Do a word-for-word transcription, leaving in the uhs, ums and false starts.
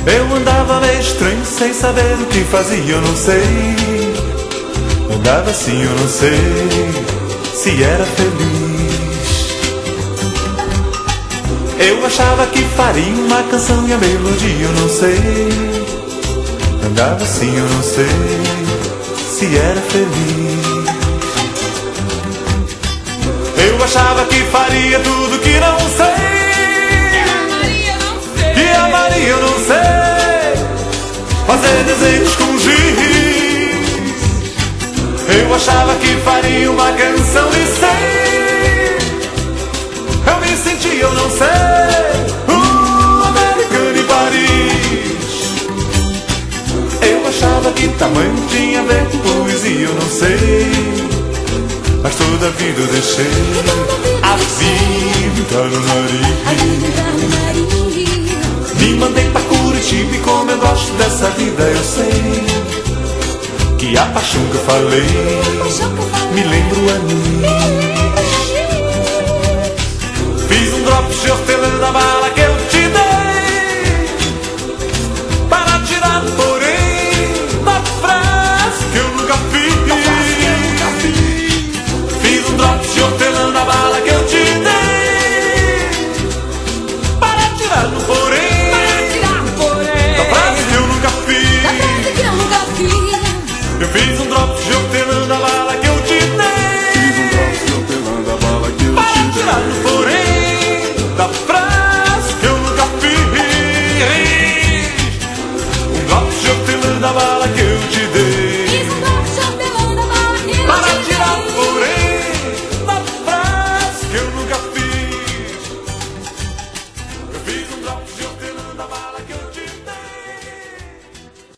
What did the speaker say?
Eu andava meio estranho, sem saber o que fazia, eu não sei. Andava assim, eu não sei se era feliz. Eu achava que faria uma canção e a melodia, eu não sei. Andava assim, eu não sei se era feliz. Eu achava que faria tudo que não sei. Que amaria, eu não sei. Fazer desenhos com giz. Eu achava que faria uma canção e sei. Eu me senti, eu não sei, um americano em Paris. Eu achava que tamanho tinha a ver com poesia, eu não sei. Mas toda a vida eu deixei a vida entrar no nariz. Me mandei pra Curitiba e como eu gosto dessa vida eu sei que a paixão que eu falei me lembro a mim. Fiz um drop de hortelã na barra.